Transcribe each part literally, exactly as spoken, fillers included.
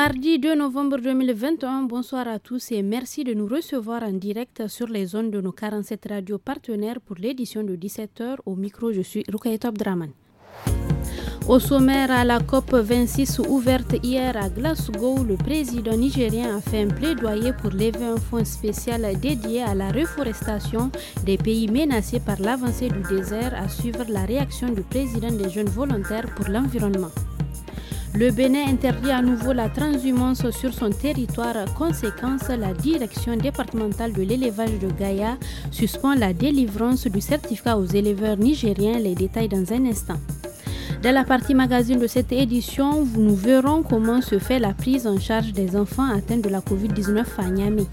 Mardi deux novembre deux mille vingt et un, bonsoir à tous et merci de nous recevoir en direct sur les ondes de nos quarante-sept radios partenaires pour l'édition de dix-sept heures. Au micro, je suis Rukayetou Abdraman. Au sommaire, à la COP vingt-six ouverte hier à Glasgow, le président nigérien a fait un plaidoyer pour lever un fonds spécial dédié à la reforestation des pays menacés par l'avancée du désert, à suivre la réaction du président des Jeunes Volontaires pour l'Environnement. Le Bénin interdit à nouveau la transhumance sur son territoire. Conséquence, la direction départementale de l'élevage de Gaïa suspend la délivrance du certificat aux éleveurs nigériens. Les détails dans un instant. Dans la partie magazine de cette édition, nous verrons comment se fait la prise en charge des enfants atteints de la covid dix-neuf à Niamey.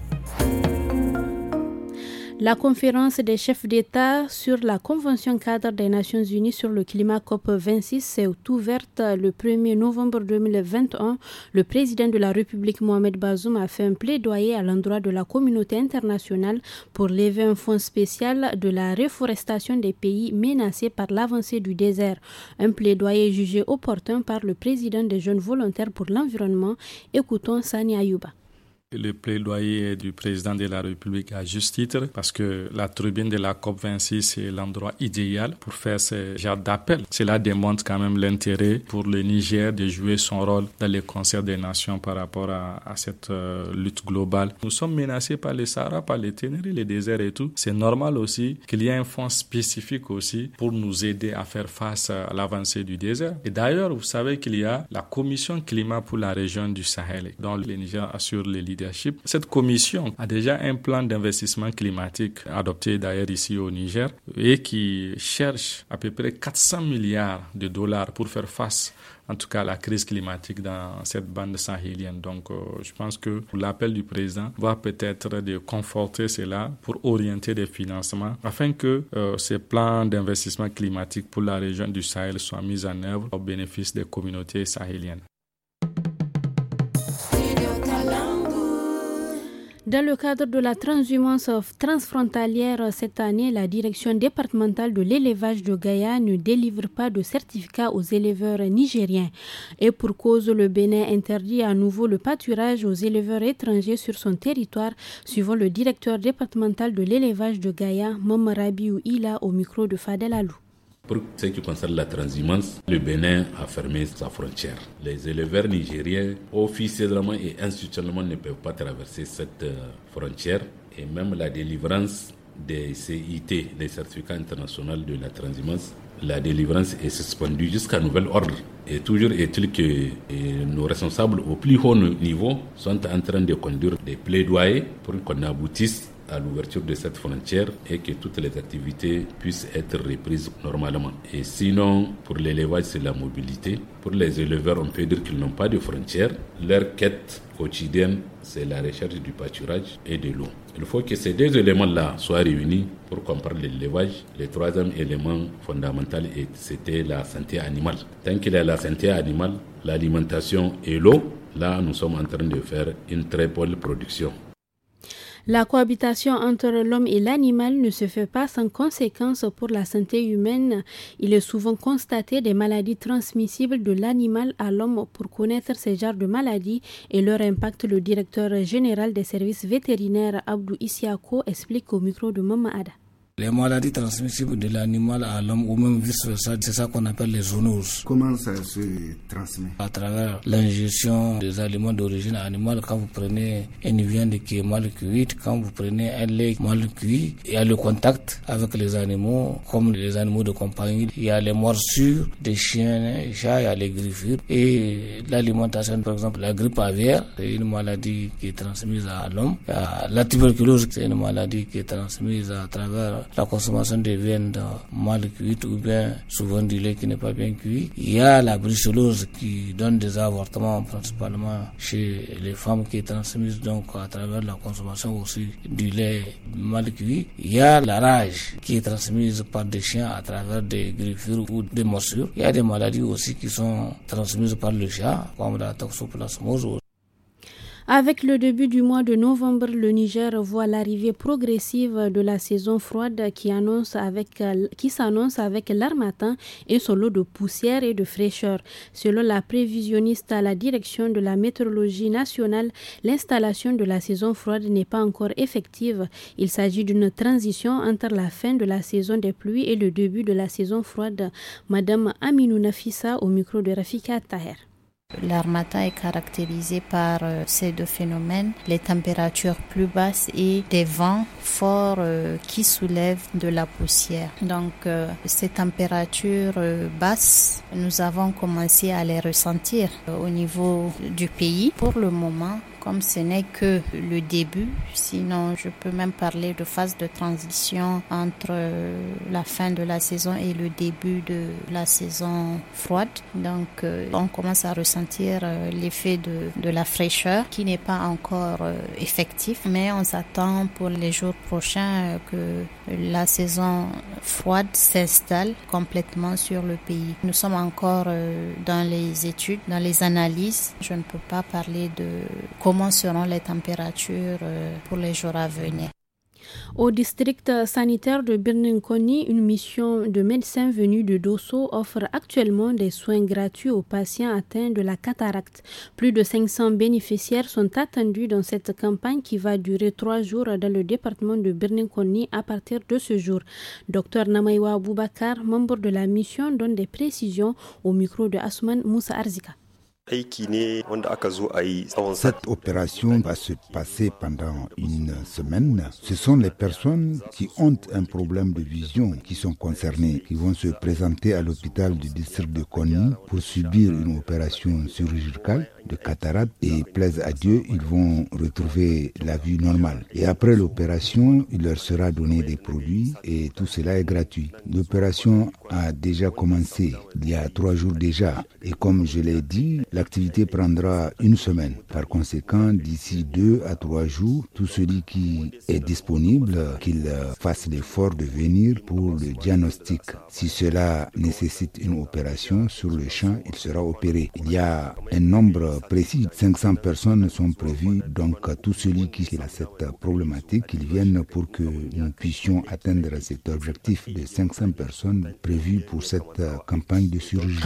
La conférence des chefs d'État sur la Convention cadre des Nations Unies sur le climat COP vingt-six s'est ouverte le premier novembre deux mille vingt et un. Le président de la République, Mohamed Bazoum, a fait un plaidoyer à l'endroit de la communauté internationale pour lever un fonds spécial de la reforestation des pays menacés par l'avancée du désert. Un plaidoyer jugé opportun par le président des Jeunes Volontaires pour l'Environnement. Écoutons Sani Ayouba. Le plaidoyer du président de la République à juste titre, parce que la tribune de la COP vingt-six est l'endroit idéal pour faire ce genre d'appel. Cela démontre quand même l'intérêt pour le Niger de jouer son rôle dans les concerts des nations par rapport à, à cette euh, lutte globale. Nous sommes menacés par le Sahara, par les ténèbres, les déserts et tout. C'est normal aussi qu'il y ait un fonds spécifique aussi pour nous aider à faire face à l'avancée du désert. Et d'ailleurs, vous savez qu'il y a la commission climat pour la région du Sahel, dont le Niger assure les leadership. Cette commission a déjà un plan d'investissement climatique adopté d'ailleurs ici au Niger et qui cherche à peu près quatre cents milliards de dollars pour faire face en tout cas à la crise climatique dans cette bande sahélienne. Donc euh, je pense que l'appel du président va peut-être de conforter cela pour orienter des financements afin que euh, ces plans d'investissement climatique pour la région du Sahel soient mis en œuvre au bénéfice des communautés sahéliennes. Dans le cadre de la transhumance transfrontalière cette année, la direction départementale de l'élevage de Gaïa ne délivre pas de certificat aux éleveurs nigériens. Et pour cause, le Bénin interdit à nouveau le pâturage aux éleveurs étrangers sur son territoire, suivant le directeur départemental de l'élevage de Gaïa, Mom Rabiou Ila, au micro de Fadel Alou. Pour ce qui concerne la transhumance, le Bénin a fermé sa frontière. Les éleveurs nigériens, officiellement et institutionnellement, ne peuvent pas traverser cette frontière. Et même la délivrance des C I T, des certificats internationaux de la transhumance, la délivrance est suspendue jusqu'à nouvel ordre. Et toujours est-il que nos responsables au plus haut niveau sont en train de conduire des plaidoyers pour qu'on aboutisse à l'ouverture de cette frontière et que toutes les activités puissent être reprises normalement. Et sinon, pour l'élevage, c'est la mobilité. Pour les éleveurs, on peut dire qu'ils n'ont pas de frontières. Leur quête quotidienne, c'est la recherche du pâturage et de l'eau. Il faut que ces deux éléments-là soient réunis pour comprendre l'élevage. Le troisième élément fondamental, c'était la santé animale. Tant qu'il y a la santé animale, l'alimentation et l'eau, là, nous sommes en train de faire une très bonne production. La cohabitation entre l'homme et l'animal ne se fait pas sans conséquences pour la santé humaine. Il est souvent constaté des maladies transmissibles de l'animal à l'homme. Pour connaître ces genres de maladies et leur impact, le directeur général des services vétérinaires, Abdou Isiako, explique au micro de Mama Ada. Les maladies transmissibles de l'animal à l'homme ou même vice-versa, c'est ça qu'on appelle les zoonoses. Comment ça se transmet? À travers l'ingestion des aliments d'origine animale. Quand vous prenez une viande qui est mal cuite, quand vous prenez un lait mal cuit, il y a le contact avec les animaux, comme les animaux de compagnie. Il y a les morsures des chiens, des chats, il y a les griffures. Et l'alimentation, par exemple, la grippe aviaire, c'est une maladie qui est transmise à l'homme. La tuberculose, c'est une maladie qui est transmise à travers la consommation de viande mal cuite ou bien souvent du lait qui n'est pas bien cuit. Il y a la brucellose qui donne des avortements principalement chez les femmes qui est transmise donc à travers la consommation aussi du lait mal cuit. Il y a la rage qui est transmise par des chiens à travers des griffures ou des morsures. Il y a des maladies aussi qui sont transmises par le chat comme la toxoplasmose. Avec le début du mois de novembre, le Niger voit l'arrivée progressive de la saison froide qui, annonce avec, qui s'annonce avec l'harmattan et son lot de poussière et de fraîcheur. Selon la prévisionniste à la direction de la météorologie nationale, l'installation de la saison froide n'est pas encore effective. Il s'agit d'une transition entre la fin de la saison des pluies et le début de la saison froide. Madame Aminou Nafissa au micro de Rafika Taher. L'harmattan est caractérisé par euh, ces deux phénomènes, les températures plus basses et des vents forts euh, qui soulèvent de la poussière. Donc euh, ces températures euh, basses, nous avons commencé à les ressentir euh, au niveau du pays. Pour le moment, comme ce n'est que le début, sinon je peux même parler de phase de transition entre euh, la fin de la saison et le début de la saison froide. Donc euh, on commence à ressentir euh, l'effet de, de la fraîcheur qui n'est pas encore euh, effectif, mais on s'attend pour les jours prochains euh, que la saison froide s'installe complètement sur le pays. Nous sommes encore euh, dans les études, dans les analyses. Je ne peux pas parler de comment Comment seront les températures pour les jours à venir. Au district sanitaire de Birninkoni, une mission de médecins venus de Dosso offre actuellement des soins gratuits aux patients atteints de la cataracte. Plus de cinq cents bénéficiaires sont attendus dans cette campagne qui va durer trois jours dans le département de Birninkoni à partir de ce jour. Docteur Namaïwa Aboubakar, membre de la mission, donne des précisions au micro de Asman Moussa Arzika. Cette opération va se passer pendant une semaine. Ce sont les personnes qui ont un problème de vision qui sont concernées, qui vont se présenter à l'hôpital du district de Konni pour subir une opération chirurgicale de cataracte et plaise à Dieu, ils vont retrouver la vue normale. Et après l'opération, il leur sera donné des produits et tout cela est gratuit. L'opération a déjà commencé il y a trois jours déjà et comme je l'ai dit, l'activité prendra une semaine. Par conséquent, d'ici deux à trois jours, tout celui qui est disponible, qu'il fasse l'effort de venir pour le diagnostic. Si cela nécessite une opération sur le champ, il sera opéré. Il y a un nombre précis, cinq cents personnes sont prévues, donc tout celui qui a cette problématique, qu'il vienne pour que nous puissions atteindre cet objectif de cinq cents personnes prévues pour cette campagne de chirurgie.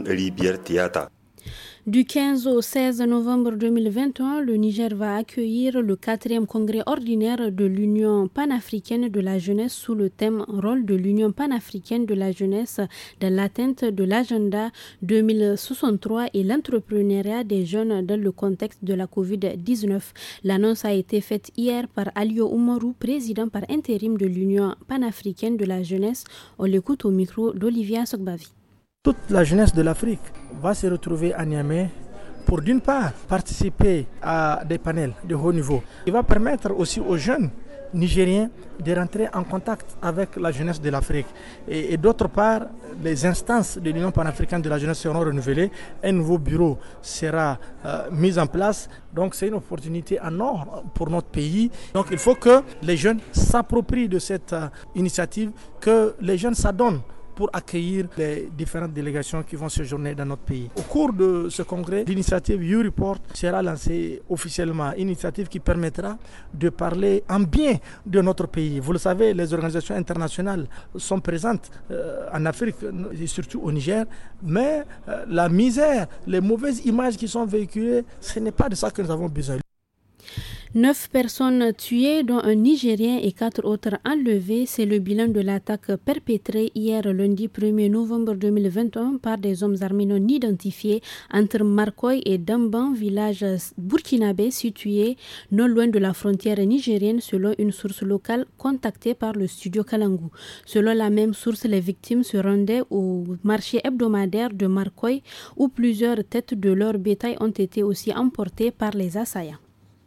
Du quinze au seize novembre deux mille vingt et un, le Niger va accueillir le quatrième congrès ordinaire de l'Union panafricaine de la jeunesse sous le thème « Rôle de l'Union panafricaine de la jeunesse dans l'atteinte de l'agenda deux mille soixante-trois et l'entrepreneuriat des jeunes dans le contexte de la covid dix-neuf ». L'annonce a été faite hier par Alio Oumarou, président par intérim de l'Union panafricaine de la jeunesse. On l'écoute au micro d'Olivia Sokbavi. Toute la jeunesse de l'Afrique va se retrouver à Niamey pour d'une part participer à des panels de haut niveau. Il va permettre aussi aux jeunes nigériens de rentrer en contact avec la jeunesse de l'Afrique. Et, et d'autre part, les instances de l'Union panafricaine de la jeunesse seront renouvelées. Un nouveau bureau sera euh, mis en place. Donc c'est une opportunité en or pour notre pays. Donc il faut que les jeunes s'approprient de cette euh, initiative, que les jeunes s'adonnent pour accueillir les différentes délégations qui vont séjourner dans notre pays. Au cours de ce congrès, l'initiative YouReport sera lancée officiellement, une initiative qui permettra de parler en bien de notre pays. Vous le savez, les organisations internationales sont présentes euh, en Afrique et surtout au Niger, mais euh, la misère, les mauvaises images qui sont véhiculées, ce n'est pas de ça que nous avons besoin. Neuf personnes tuées, dont un Nigérien et quatre autres enlevés. C'est le bilan de l'attaque perpétrée hier lundi premier novembre deux mille vingt et un par des hommes armés non identifiés entre Markoy et Damban, village burkinabé situé non loin de la frontière nigérienne, selon une source locale contactée par le studio Kalangu. Selon la même source, les victimes se rendaient au marché hebdomadaire de Markoy où plusieurs têtes de leur bétail ont été aussi emportées par les assaillants.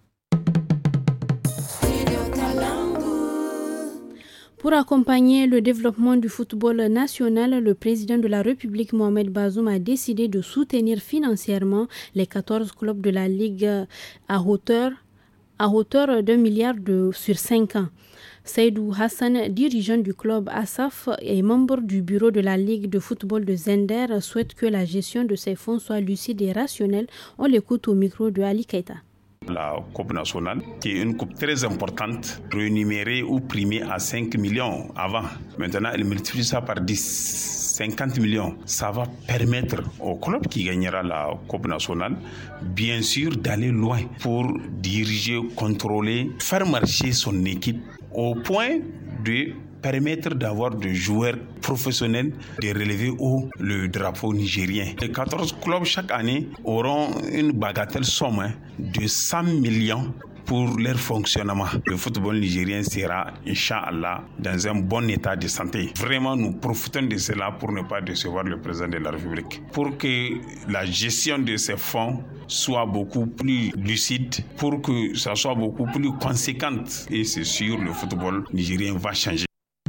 Pour accompagner le développement du football national, le président de la République, Mohamed Bazoum, a décidé de soutenir financièrement les quatorze clubs de la Ligue à hauteur, à hauteur d'un milliard de, sur cinq ans. Seydou Hassan, dirigeant du club Asaf et membre du bureau de la Ligue de football de Zender, souhaite que la gestion de ces fonds soit lucide et rationnelle. On l'écoute au micro de Ali Keita. La Coupe nationale, qui est une coupe très importante, rémunérée ou primée à cinq millions avant. Maintenant, elle multiplie ça par dix, cinquante millions. Ça va permettre au club qui gagnera la Coupe nationale, bien sûr, d'aller loin pour diriger, contrôler, faire marcher son équipe au point de permettre d'avoir des joueurs professionnels de relever haut le drapeau nigérien. Les quatorze clubs chaque année auront une bagatelle somme hein, de cent millions pour leur fonctionnement. Le football nigérien sera, Inch'Allah, dans un bon état de santé. Vraiment, nous profitons de cela pour ne pas décevoir le président de la République. Pour que la gestion de ces fonds soit beaucoup plus lucide, pour que ça soit beaucoup plus conséquente. Et c'est sûr, le football nigérien va changer.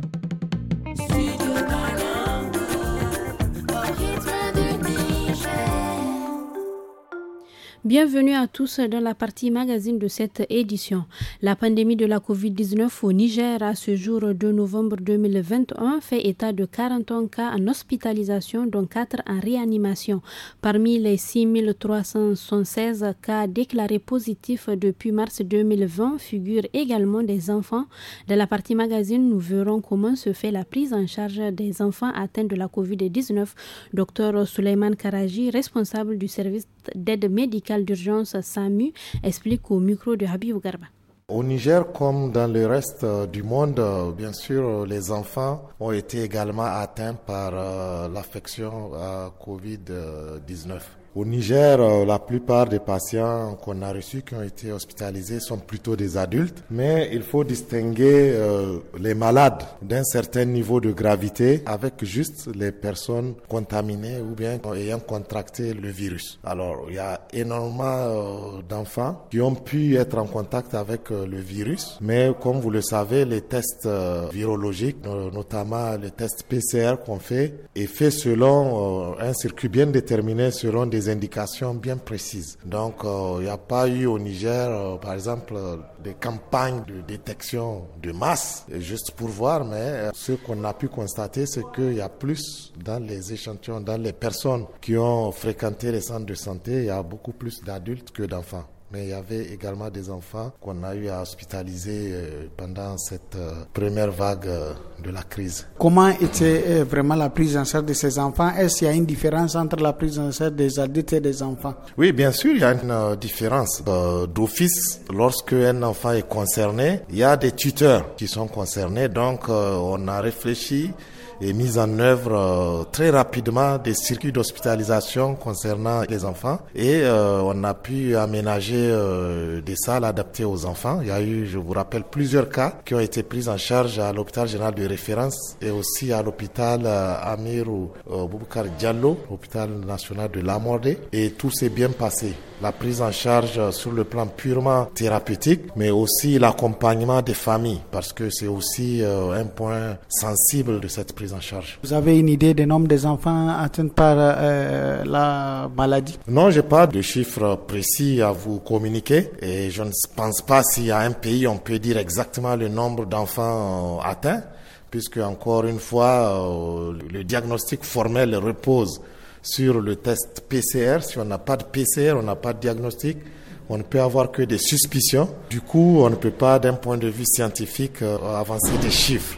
Bienvenue à tous dans la partie magazine de cette édition. La pandémie de la covid dix-neuf au Niger à ce jour deux novembre deux mille vingt et un fait état de quarante et un cas en hospitalisation, dont quatre en réanimation. Parmi les six mille trois cent soixante-seize cas déclarés positifs depuis mars deux mille vingt figurent également des enfants. Dans la partie magazine, nous verrons comment se fait la prise en charge des enfants atteints de la covid dix-neuf. Docteur Souleymane Karaji, responsable du service d'aide médicale d'urgence SAMU, explique au micro de Habib Garba. Au Niger, comme dans le reste du monde, bien sûr, les enfants ont été également atteints par euh, l'affection à covid dix-neuf. Au Niger, la plupart des patients qu'on a reçus, qui ont été hospitalisés, sont plutôt des adultes. Mais il faut distinguer euh, les malades d'un certain niveau de gravité avec juste les personnes contaminées ou bien ayant contracté le virus. Alors, il y a énormément euh, d'enfants qui ont pu être en contact avec euh, le virus. Mais comme vous le savez, les tests euh, virologiques, euh, notamment les tests P C R qu'on fait, est fait selon euh, un circuit bien déterminé, selon des indications bien précises. Donc, il euh, n'y a pas eu au Niger, euh, par exemple, euh, des campagnes de détection de masse, juste pour voir, mais euh, ce qu'on a pu constater, c'est qu'il y a plus dans les échantillons, dans les personnes qui ont fréquenté les centres de santé, il y a beaucoup plus d'adultes que d'enfants. Mais il y avait également des enfants qu'on a eu à hospitaliser pendant cette première vague de la crise. Comment était vraiment la prise en charge de ces enfants? Est-ce qu'il y a une différence entre la prise en charge des adultes et des enfants? Oui, bien sûr, il y a une différence. Euh, d'office, lorsque un enfant est concerné, il y a des tuteurs qui sont concernés. Donc, euh, on a réfléchi et mis en œuvre euh, très rapidement des circuits d'hospitalisation concernant les enfants et euh, on a pu aménager euh, des salles adaptées aux enfants. Il y a eu, je vous rappelle, plusieurs cas qui ont été pris en charge à l'hôpital général de référence et aussi à l'hôpital euh, Amirou euh, Boubacar Diallo, l'hôpital national de Lamordé, et tout s'est bien passé. La prise en charge sur le plan purement thérapeutique, mais aussi l'accompagnement des familles, parce que c'est aussi euh, un point sensible de cette prise en charge. Vous avez une idée du nombre des enfants atteints par euh, la maladie? Non, j'ai pas de chiffres précis à vous communiquer et je ne pense pas s'il y a un pays on peut dire exactement le nombre d'enfants euh, atteints, puisque encore une fois, euh, le diagnostic formel repose sur le test P C R. Si on n'a pas de P C R, on n'a pas de diagnostic, on ne peut avoir que des suspicions. Du coup, on ne peut pas, d'un point de vue scientifique, euh, avancer des chiffres.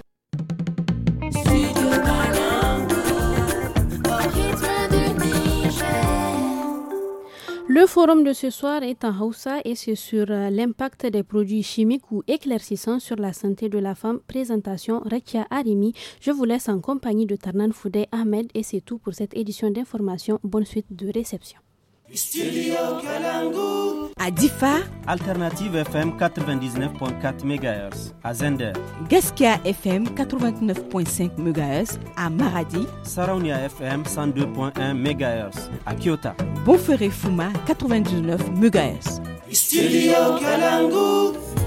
Le forum de ce soir est en Hausa et c'est sur l'impact des produits chimiques ou éclaircissants sur la santé de la femme. Présentation Rekia Arimi. Je vous laisse en compagnie de Tarnan Foudé Ahmed et c'est tout pour cette édition d'information. Bonne suite de réception. Studio Kalangu. À Difa, Alternative F M quatre-vingt-dix-neuf virgule quatre mégahertz. À Zender, Gaskia F M quatre-vingt-neuf virgule cinq mégahertz. À Maradi, Saraunia F M cent deux virgule un mégahertz. À Kyoto, Bonferré Fuma quatre-vingt-dix-neuf mégahertz. Studio Kalangu.